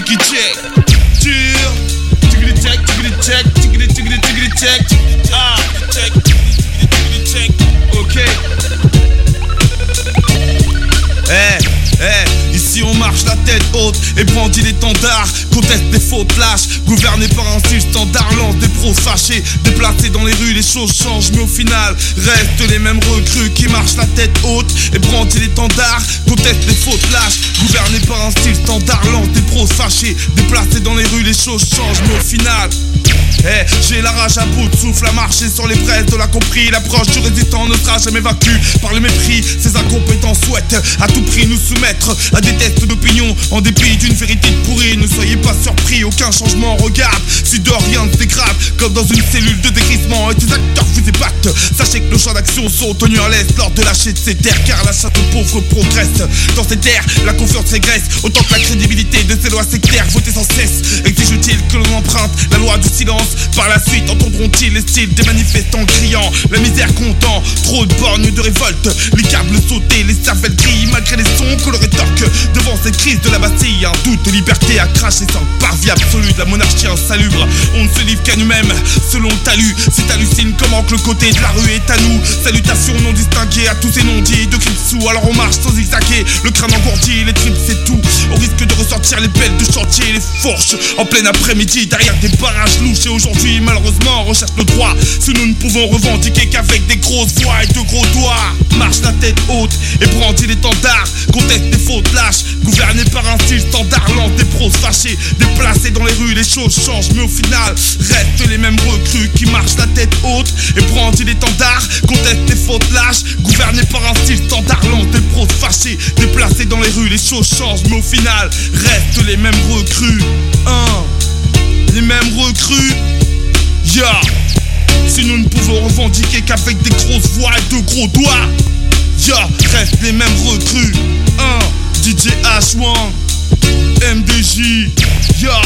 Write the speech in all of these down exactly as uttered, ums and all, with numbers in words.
Tiki check. Cheer. Tickety check, tickety check, tickety tickety tickety check. Ah, check, tickety check. Ok. Eh, eh, ici on marche la tête haute et brandit l'étendard, conteste des fautes lâches, gouverné par un style standard, lance des pros fâchés, déplacés dans les rues, les choses changent, mais au final restent les mêmes recrues qui marchent la tête haute et brandit l'étendard, conteste des fautes lâches, gouverné par un style standard, lance des pros fâchés, déplacés dans les rues, les choses changent, mais au final Eh, j'ai la rage à bout de souffle à marcher sur les braises de la compris. L'approche du résistant ne sera jamais vaincue par le mépris. Ces incompétents souhaitent à tout prix nous soumettre à des tests d'opinion en dépit d'une vérité pourrie. Ne soyez pas surpris, aucun changement regarde. Si de rien ne se dégrade, comme dans une cellule de dégrisement et tes acteurs vous ébattent. Sachez que nos champs d'action sont tenus en laisse lors de lâcher de ces terres, car la chasse aux pauvres progresse. Dans ces terres, la confiance régresse autant que la crédibilité de ces lois sectaires votées sans cesse. Exige-t-il que l'on emprunte la loi du silence? Par la suite entendront-ils les styles des manifestants criant la misère comptant, trop de bornes de révolte, les câbles sautés, les cervelles grillent malgré les sons que l'on rétorque devant cette crise de la Bastille. Un doute de liberté à cracher sans parvis absolu de la monarchie insalubre. On ne se livre qu'à nous-mêmes selon le talus. C'est hallucine comment que le côté de la rue est à nous. Salutations non distinguées à tous ces non-dits de crimes sous. Alors on marche sans zigzaguer, le crâne engourdi, les tripes c'est tout. Au risque de ressortir les pelles de chantier, les fourches en plein après-midi derrière des barrages louches. Et aujourd'hui malheureusement on recherche le droit. Si nous ne pouvons revendiquer qu'avec des grosses voix et de gros doigts. Marche la tête haute et brandit l'étendard, conteste des fautes lâches, gouverné par un style standard, lance des pros fâchés, déplacés dans les rues, les choses changent, mais au final restent les mêmes recrues qui marchent la tête haute et brandit l'étendard, conteste des fautes lâches, gouverné par un style standard, lance des pros fâchés, déplacés dans les rues, les choses changent, mais au final restent les mêmes recrues. Hein, les mêmes recrues. Yeah. Si nous ne pouvons revendiquer qu'avec des grosses voix et de gros doigts, yeah, restent les mêmes recrues. Un, D J H un, M D J, yeah.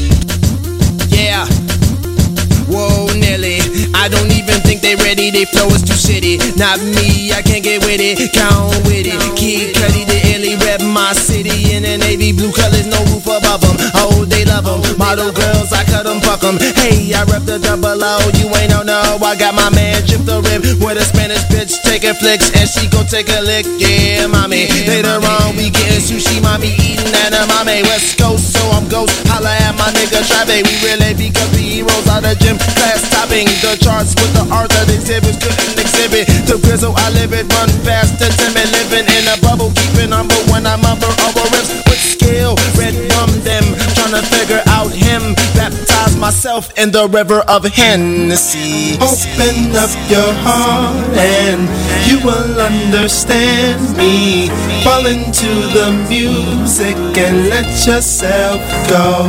Yeah. Whoa, Nelly, I don't even think they ready, they flow is too shitty. Not me, I can't get with it, count with it. Kid Cudi, the illy rep my city. In the navy blue colors, no roof above them. Oh, they love them, model girls, I cut them, fuck them. Hey, I rep the double O, you ain't no no. I got my man Chip the Rip with a Spanish bitch taking flicks, and she gon' take a lick, yeah, mommy. Later on, we getting sushi, mommy eating edamame. West Coast, so I'm ghost, holla at my nigga Travis. We really because we heroes out of gym. Class topping the charts with the art that exhibits couldn't exhibit. The grizzle I live it, run fast and timid, living in a bubble, keeping humble when I mumble over rips with skill. Red rum them, trying to figure out him. Baptize myself in the river of Hennessy. Open up your heart and you will understand me. Fall into the music and let yourself go.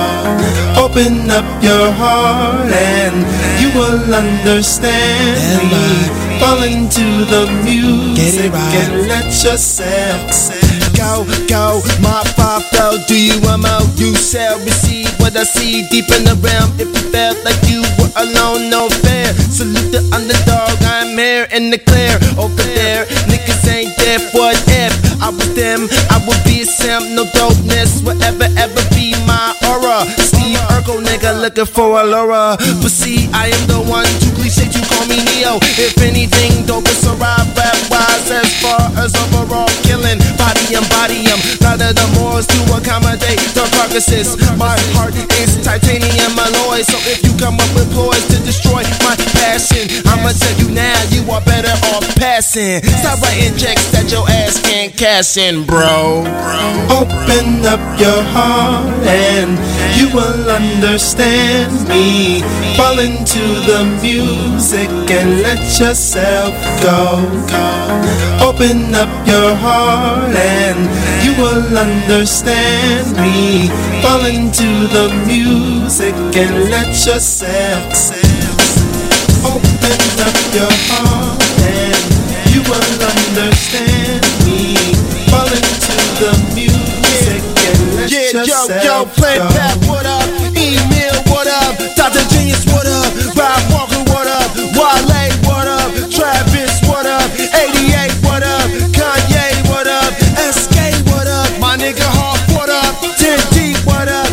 Open up your heart and you will understand me. Fall into the music and let yourself go, go, my five flow, do you M O? You shall receive what I see deep in the realm. If you felt like you were alone, no fair. Salute the underdog, I'm here in the clear. Over there, niggas ain't there for if I was them, I would be a Sam, no dopeness will ever, ever be my aura. Steve Urkel, nigga, looking for a Laura. But see, I am the one, too cliche to call me Neo. If anything, dope is a rap, rap wise as far as overall killing. Body and body, um, rather the mores to accommodate the carcasses. My heart is titanium alloy, so if you come up with ploys to destroy my passion, I'ma tell you now, you are better off passing. Stop writing checks that your ass can't cash in, bro. Open up your heart and you will understand me. Fall into the music and let yourself go. Open up your heart and you will understand me. Fall into the music and let yourself. Open up your heart and you will understand me. Fall into the music and let yeah, yourself yo, yo, Plant Pack, what up? Email, what up? Doctor Genius, what up? Rob Walker, what up? Wale, what up? Travis, what up? eighty-eight, what up? Kanye, what up? S K, what up? My nigga Hawk, what up? ten D, what up?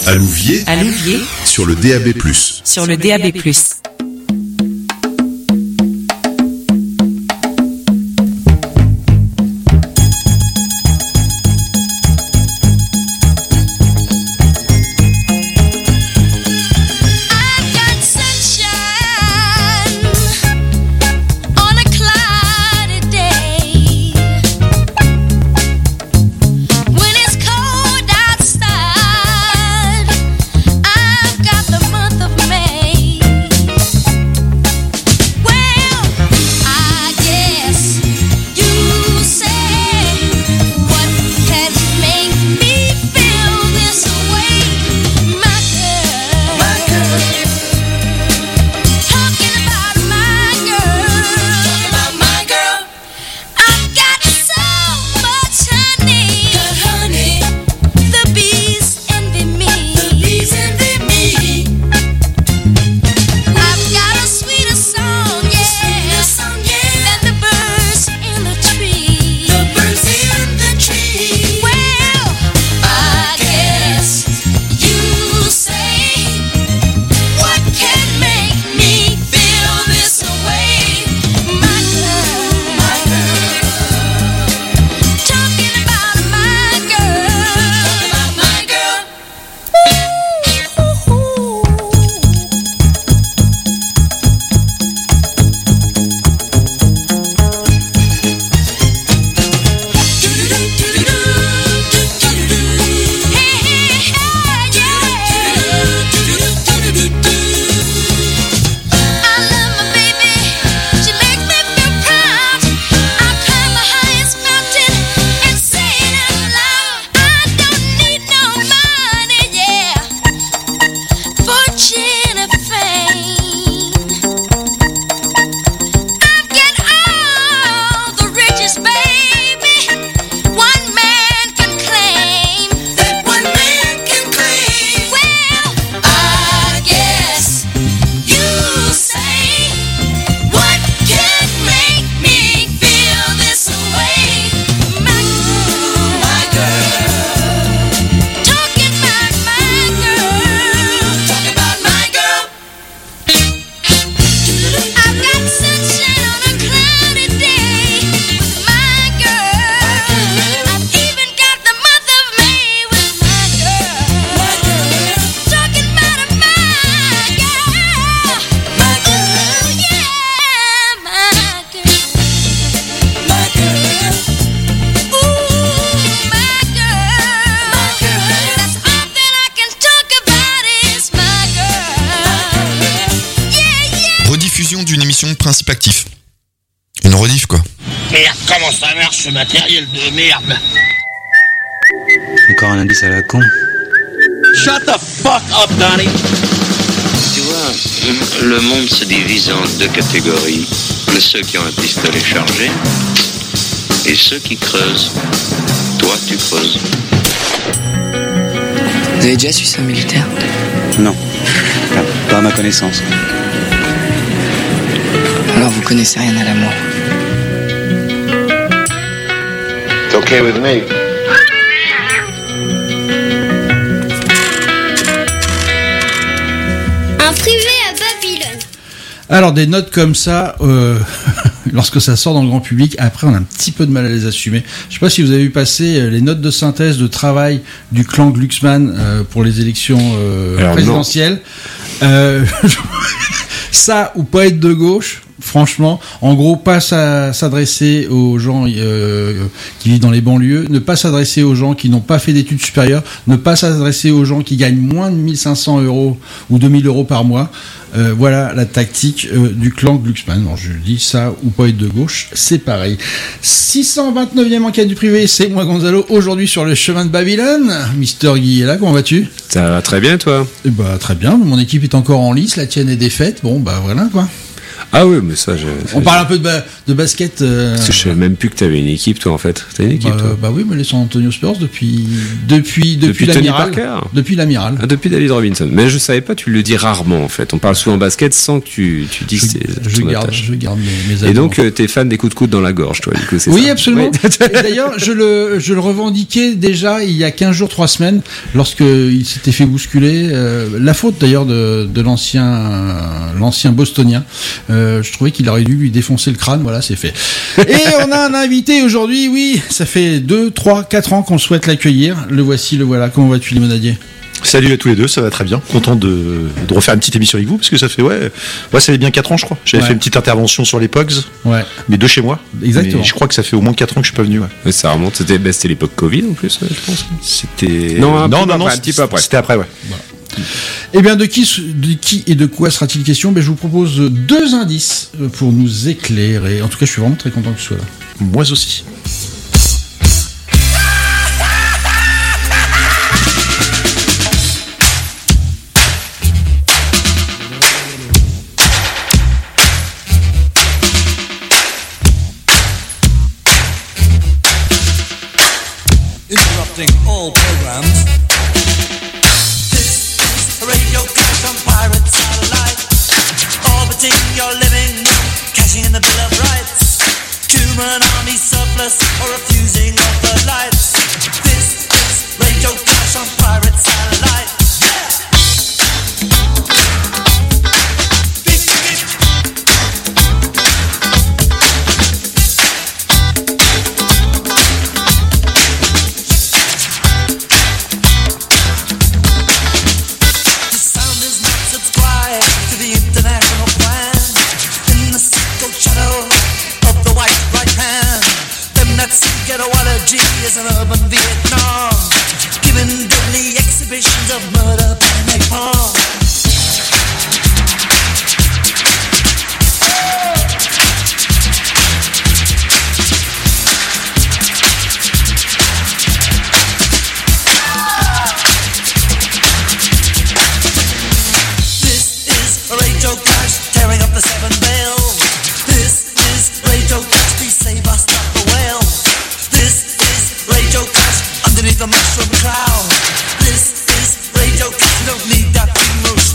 À Louviers. À Louviers. Sur le D A B plus. Sur le D A B plus. Principe actif. Une rediff quoi. Merde, comment ça marche ce matériel de merde? Encore un indice à la con. Shut the fuck up, Donnie. Tu vois, le monde se divise en deux catégories. Ceux qui ont un pistolet chargé et ceux qui creusent. Toi, tu creuses. Vous avez déjà suivi un militaire? Non, pas à ma connaissance. Alors vous connaissez rien à l'amour. It's okay with me. Un privé à Babylone. Alors des notes comme ça, euh, lorsque ça sort dans le grand public, après on a un petit peu de mal à les assumer. Je sais pas si vous avez vu passer les notes de synthèse de travail du clan Glucksmann euh, pour les élections euh, présidentielles. Euh, ça ou pas être de gauche. Franchement, en gros, pas s'adresser aux gens euh, qui vivent dans les banlieues, ne pas s'adresser aux gens qui n'ont pas fait d'études supérieures, ne pas s'adresser aux gens qui gagnent moins de mille cinq cents euros ou deux mille euros par mois. Euh, voilà la tactique euh, du clan Glucksmann. Alors, je dis ça ou pas être de gauche, c'est pareil. six cent vingt-neuvième enquête du privé, c'est moi Gonzalo. Aujourd'hui sur le chemin de Babylone, Mister Guy est là, comment vas-tu? Ça va très bien, toi? Eh bah, très bien, mon équipe est encore en lice, la tienne est défaite. Bon, bah voilà quoi. Ah oui, mais ça, je... On parle un peu de, ba- de basket. Euh... Parce que je savais même plus que t'avais une équipe, toi, en fait. T'as une équipe, bah, toi bah oui, mais les San Antonio Spurs depuis depuis depuis, depuis Tony l'amiral. Parker. Depuis l'amiral. Ah, depuis David Robinson. Mais je savais pas, tu le dis rarement, en fait. On parle souvent basket sans que tu, tu dises tes, je ton garde, attache. je garde mes, mes Et donc, euh, t'es fan des coups de coude dans la gorge, toi, du coup, c'est oui, ça absolument. Oui. Et d'ailleurs, je le, je le revendiquais déjà il y a quinze jours, trois semaines, lorsque il s'était fait bousculer. Euh, la faute d'ailleurs de, de l'ancien, euh, l'ancien bostonien. Euh, je trouvais qu'il aurait dû lui défoncer le crâne. Voilà, c'est fait. Et on a un invité aujourd'hui. Oui, ça fait deux, trois, quatre ans qu'on souhaite l'accueillir. Le voici, le voilà. Comment vas-tu, Limonadier? Salut à tous les deux, ça va très bien. Content de, de refaire une petite émission avec vous parce que ça fait ouais, ouais ça fait bien quatre ans je crois. J'avais Ouais. fait une petite intervention sur les Pogs, ouais. mais de chez moi. Exactement. Mais je crois que ça fait au moins quatre ans que je suis pas venu. Ouais. Mais ça remonte, c'était, bah, c'était l'époque Covid en plus, ouais, je pense. C'était Non, un non petit peu non non, après, un petit peu après. C'était après ouais. Voilà. Eh bien, de qui, de qui et de quoi sera-t-il question? Ben, je vous propose deux indices pour nous éclairer. En tout cas, je suis vraiment très content que tu sois là. Moi aussi. Interrupting all programs. This is a radio clash on pirate satellite, orbiting your living room, cashing in the Bill of Rights. Human army surplus or refusing of the lights. This is radio clash on pirate satellite. Is an urban Vietnam, giving deadly exhibitions of murder by napalm. This is a radio clash, tearing up the seven veil. This is radio clash, please save us, not the whale. This Radio Clash underneath the mushroom cloud. This is Radio Clash, you don't need that emotion.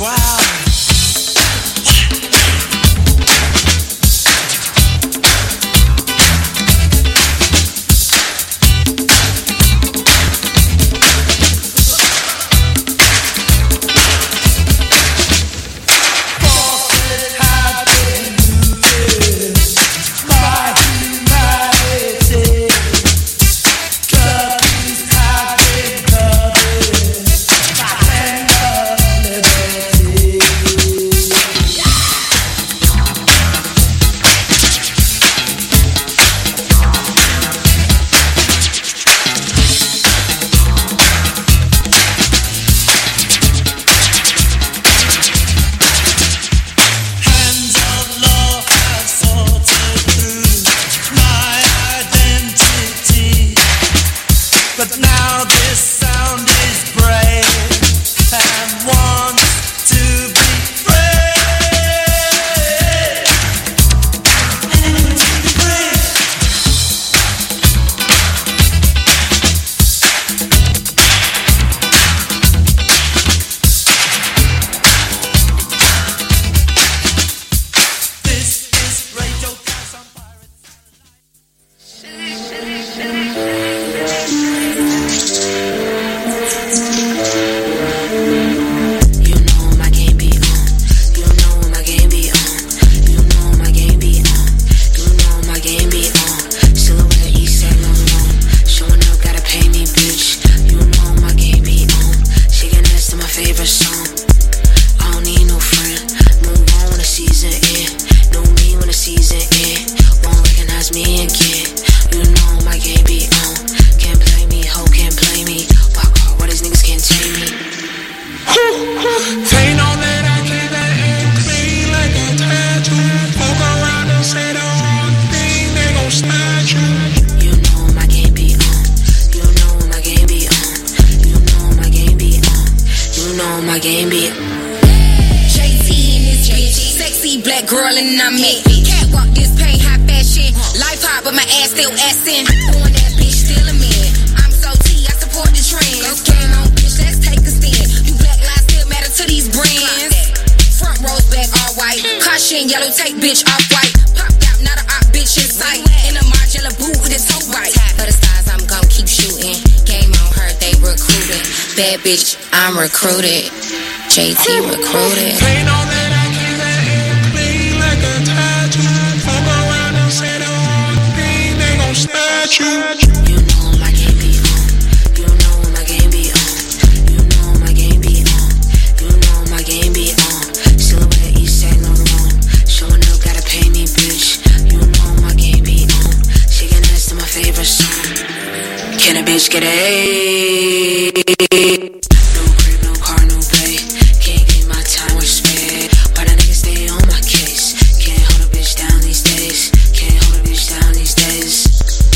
smiling, I'm it. Catwalk this pain, high fashion. Life hard, but my ass still assin'. Doing that bitch, still a man. I'm so T, I support the trends. Game on, bitch, let's take a stand. You black lives still matter to these brands. Front rows back all white. Caution, yellow tape, bitch, off white. Popped out, not a op, bitch in sight. In a Margiela boot with his toe right. For the stars, I'm gon' keep shooting. Game on her, they recruited. Bad bitch, I'm recruited. J T recruited. Pain on that, I keep that in clean like a tattoo. Fuck around and say the wrong thing, they gon' snatch you. You know my game be on. You know my game be on. You know my game be on. You know my game be on. Silhouette, East Saint Laurent. Showing up, gotta pay me, bitch. You know my game be on. Shaking ass to my favorite song. Can a bitch get a? No crib, no car, no pay. Can't get my time with spare. Why the niggas stay on my case? Can't hold a bitch down these days. Can't hold a bitch down these days.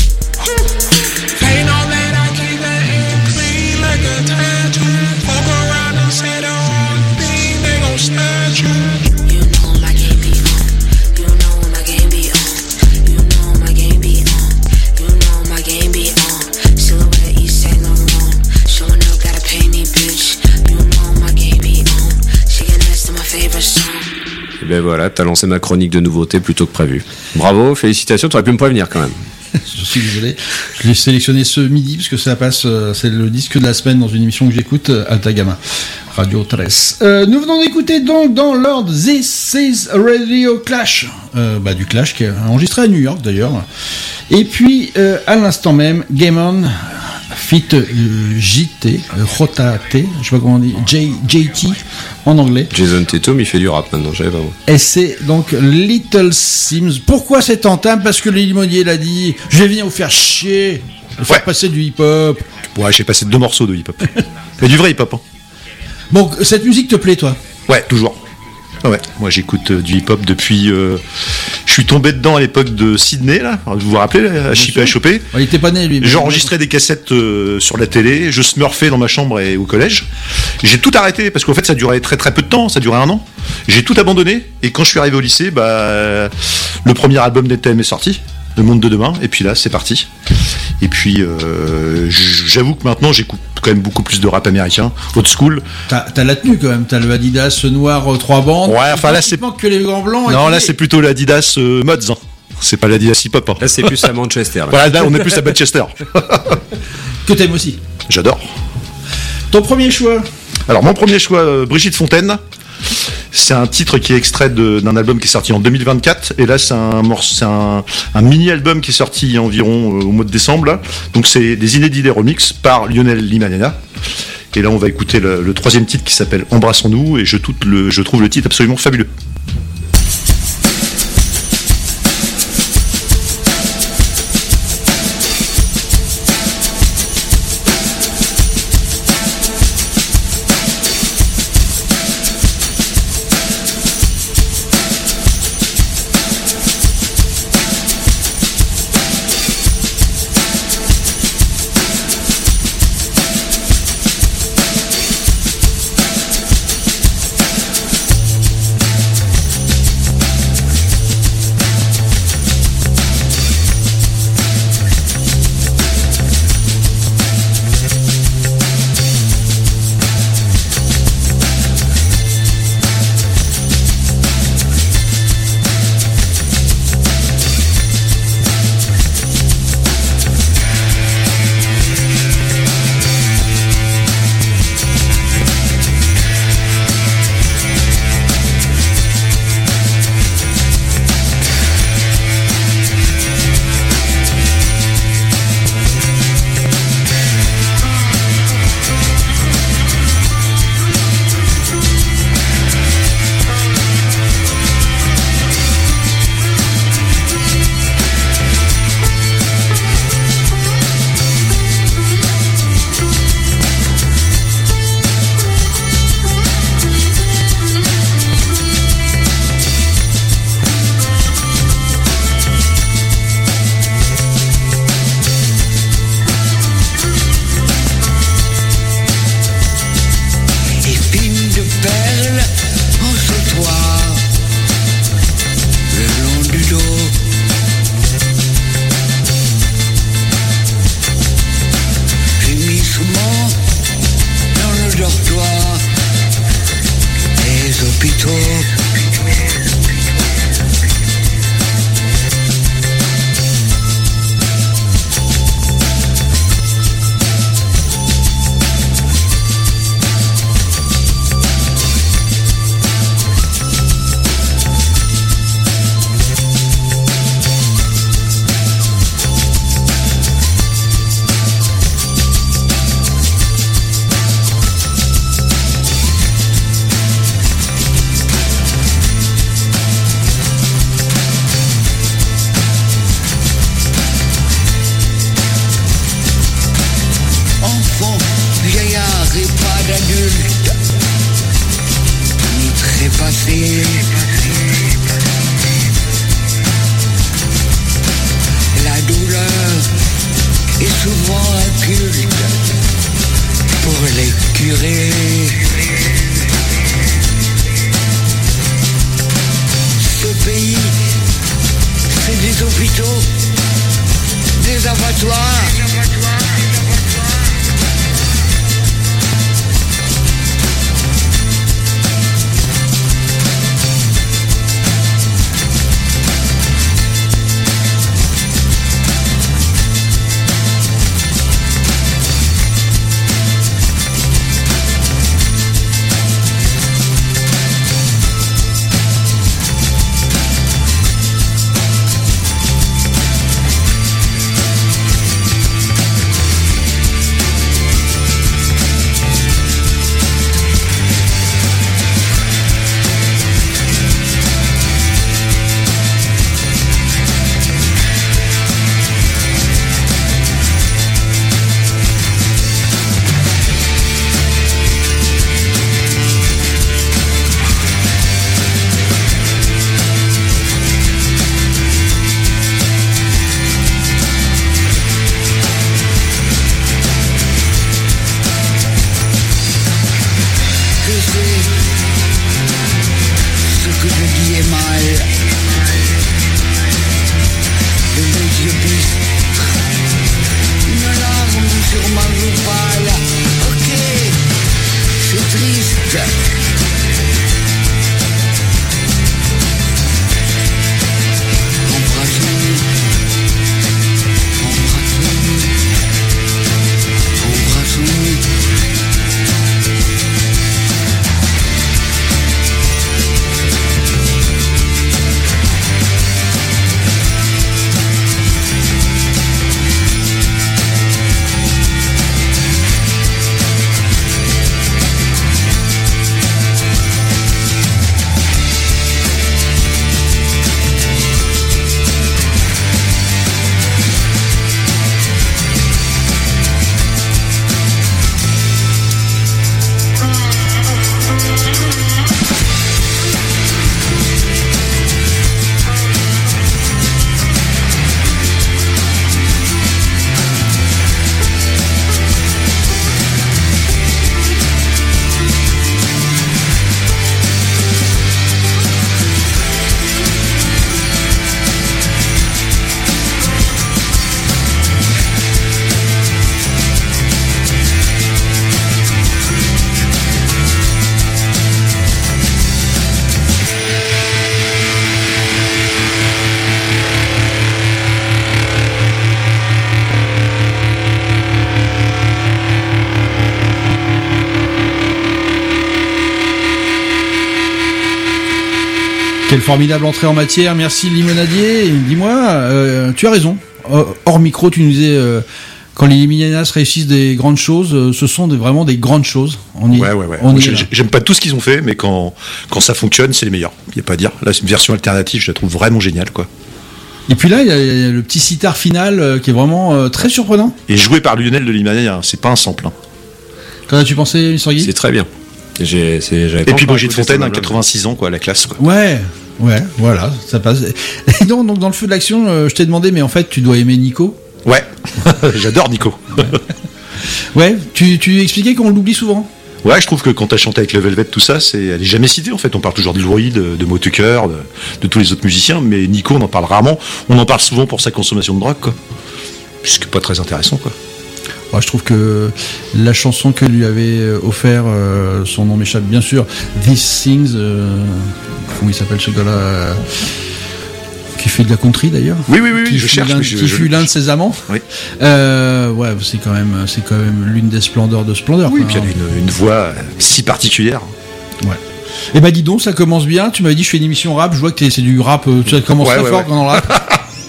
Pain on that, I keep that in clean like a tattoo. Fuck around and say the wrong thing, they gon' snatch you. You know my game be on. You know my game be on. You know my game be on. You know my game be on. Silhouette, East Saint Laurent. Showing up, gotta pay me, bitch. You know my game be on. Shaking ass to my favorite song. Et ben voilà, t'as lancé ma chronique de nouveautés plutôt que prévu. Bravo, félicitations, t'aurais pu me prévenir quand même. Je suis désolé. Je l'ai sélectionné ce midi parce que ça passe, euh, c'est le disque de la semaine dans une émission que j'écoute, euh, Alta Gamma, Radio treize. Euh, nous venons d'écouter donc dans l'ordre This is Radio Clash, euh, bah, du Clash qui est enregistré à New York d'ailleurs. Et puis euh, à l'instant même, Game On, fit euh, J T, euh, J T, je sais pas comment on dit, J, J T en anglais. Jason Tatum, il fait du rap maintenant, j'avais pas vu. Et c'est donc Little Sims. Pourquoi cette entame? Parce que le limonier l'a dit, je vais venir vous faire chier, vous faire Ouais. passer du hip-hop. Ouais, j'ai passé deux morceaux de hip-hop. Mais du vrai hip-hop. Hein. Bon, cette musique te plaît, toi? Ouais, toujours. Ah ouais, moi j'écoute euh, du hip-hop depuis. Euh, je suis tombé dedans à l'époque de Sydney, là. Vous vous rappelez, là, à chipper, à choper. Il était pas né, lui. J'enregistrais des cassettes euh, sur la télé, je smurfais dans ma chambre et au collège. J'ai tout arrêté parce qu'en fait ça durait très très peu de temps, ça durait un an. J'ai tout abandonné et quand je suis arrivé au lycée, bah, euh, le premier album d'N T M est sorti, Le Monde de Demain, et puis là c'est parti. Et puis euh, j'avoue que maintenant j'écoute quand même beaucoup plus de rap américain, old school. T'as, t'as la tenue quand même, t'as le Adidas noir euh, trois bandes. Ouais, enfin là c'est que les grands blancs. Non, là c'est plutôt l'Adidas euh, Mods. Hein. C'est pas l'Adidas hip hop. Hein. Là c'est plus à Manchester. Là. Voilà, là on est plus à Manchester. Que t'aimes aussi. J'adore. Ton premier choix? Alors mon premier choix, euh, Brigitte Fontaine. C'est un titre qui est extrait de, d'un album qui est sorti en deux mille vingt-quatre. Et là, c'est un, morceau, c'est un, un mini-album qui est sorti environ euh, au mois de décembre. Là. Donc, c'est des inédits, des remixes par Lionel Limanena. Et là, on va écouter le, le troisième titre qui s'appelle Embrassons-nous. Et je, tout le, je trouve le titre absolument fabuleux. souvent un culte pour les curés. Ce pays, c'est des hôpitaux, des abattoirs. Quelle formidable entrée en matière, merci Limonadier. Dis-moi, euh, tu as raison. Hors micro, tu nous disais euh, quand les Liminianas réussissent des grandes choses, euh, ce sont des, vraiment des grandes choses. On y, ouais, ouais, ouais. On y J'aime pas tout ce qu'ils ont fait, mais quand quand ça fonctionne, c'est les meilleurs. Il y a pas à dire. Là, c'est une version alternative, je la trouve vraiment géniale, quoi. Et puis là, il y a le petit sitar final euh, qui est vraiment euh, très surprenant. Et joué par Lionel de Limania, c'est pas un sample. Hein. Qu'en as-tu pensé, mister Guy ? C'est très bien. J'ai, c'est, et puis Brigitte Fontaine, hein, quatre-vingt-six ans, quoi, la classe, quoi. Ouais, ouais, voilà, ça passe. Et donc, donc dans le feu de l'action, euh, je t'ai demandé, mais en fait, tu dois aimer Nico ? Ouais, j'adore Nico. Ouais, ouais tu, tu expliquais qu'on l'oublie souvent. Ouais, je trouve que quand t'as chanté avec le Velvet, tout ça, c'est, elle est jamais citée, en fait. On parle toujours de Louis, de, de Moe Tucker, de, de tous les autres musiciens, mais Nico, on en parle rarement. On en parle souvent pour sa consommation de drogue, quoi. Puisque pas très intéressant, quoi. Ouais, je trouve que la chanson que lui avait offert, euh, son nom m'échappe bien sûr, These Things, euh, comment il s'appelle ce gars-là, euh, qui fait de la country d'ailleurs. Oui, oui, oui, qui je cherche. L'un, je, qui je, fut je, l'un de ses amants. Oui. Euh, ouais, c'est quand même, c'est quand même l'une des splendeurs de splendeur. Oui, quoi, puis il y a une, une voix si particulière. Ouais. Et bah dis donc, ça commence bien. Tu m'avais dit je fais une émission rap. Je vois que c'est du rap. Tu commences ouais, très ouais, fort ouais. Dans le rap.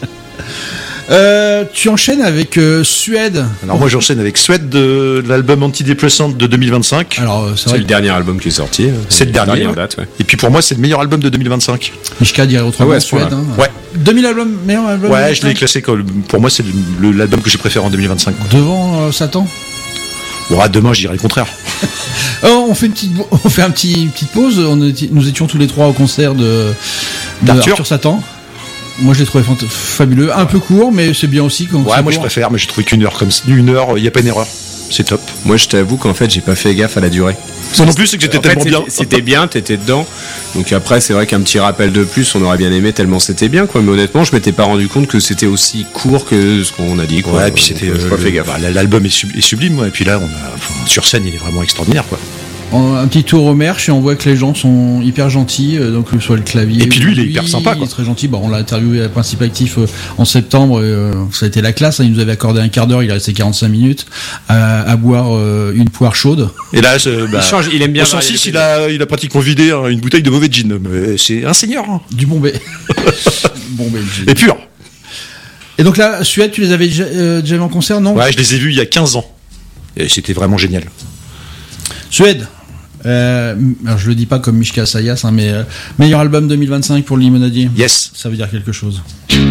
Euh, tu enchaînes avec euh, Suède. Alors moi j'enchaîne avec Suède de, de l'album Antidépressante de deux mille vingt-cinq. Alors c'est, c'est vrai le dernier album qui est sorti. C'est le dernier. Ouais. Date, ouais. Et puis pour moi c'est le meilleur album de deux mille vingt-cinq. Mishka dirait autrement. Ah ouais, Suède. Hein. Ouais. deux mille albums, meilleur album. Ouais, je l'ai classé comme pour moi c'est le, l'album que j'ai préféré en deux mille vingt-cinq. Quoi. Devant euh, Satan. Ouais, demain je dirais le contraire. Oh, on fait une petite, on fait un petit, une petite pause. On était, nous étions tous les trois au concert de, de d'Arthur. Arthur Satan. Moi, je l'ai trouvé fant- fabuleux. Un peu court, mais c'est bien aussi. Quand Ouais, c'est moi je court. préfère, mais j'ai trouvé qu'une heure comme ça. Une heure, il n'y a pas une erreur. C'est top. Moi, je t'avoue qu'en fait, j'ai pas fait gaffe à la durée. Ça non plus, c'est que j'étais En fait, tellement c'était- bien. C'était bien, t'étais dedans. Donc après, c'est vrai qu'un petit rappel de plus, on aurait bien aimé tellement c'était bien, quoi. Mais honnêtement, je m'étais pas rendu compte que c'était aussi court que ce qu'on a dit, quoi. Ouais, et puis c'était. Donc, j'ai euh, pas fait gaffe. bah, l'album est, sub- est sublime, ouais. Et puis là, on a, enfin, sur scène, il est vraiment extraordinaire, quoi. En- Un petit tour au merch et on voit que les gens sont hyper gentils, euh, donc que ce soit le clavier. Et puis lui, il est lui, hyper sympa, quoi. Il est très gentil. Bon, on l'a interviewé à Principe Actif euh, en septembre. Et, euh, ça a été la classe. Hein, il nous avait accordé un quart d'heure. Il est resté quarante-cinq minutes à, à boire euh, une poire chaude. Et là, c'est, bah, Il change, il aime bien au cent varier six, les il a, il a pratiquement vidé hein, une bouteille de mauvais gin. Mais c'est un seigneur. Hein. Du Bombay. Bombay. Et pur. Et donc là, Suède, tu les avais déjà, euh, déjà vus en concert, non? Ouais, je les ai vus il y a quinze ans. Et c'était vraiment génial. Suède. Euh, alors je le dis pas comme Mishka Sayas, hein, mais euh, meilleur album deux mille vingt-cinq pour le Limonadier. Yes. Ça veut dire quelque chose.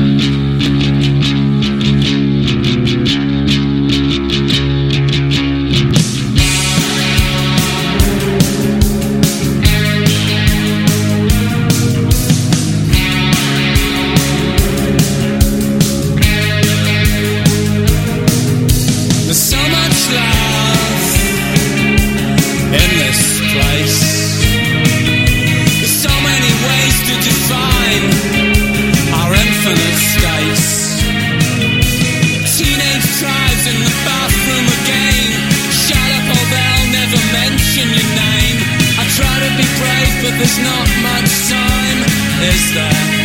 There's so much love in this place. There's so many ways to define our infinite space. Teenage tribes in the bathroom again. Shut up or they'll never mention your name. I try to be brave, but there's not much time, is there?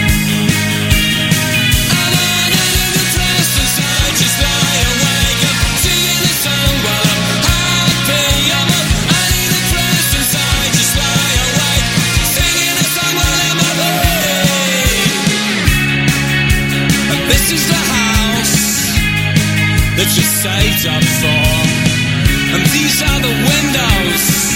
This is the house that you saved up for, and these are the windows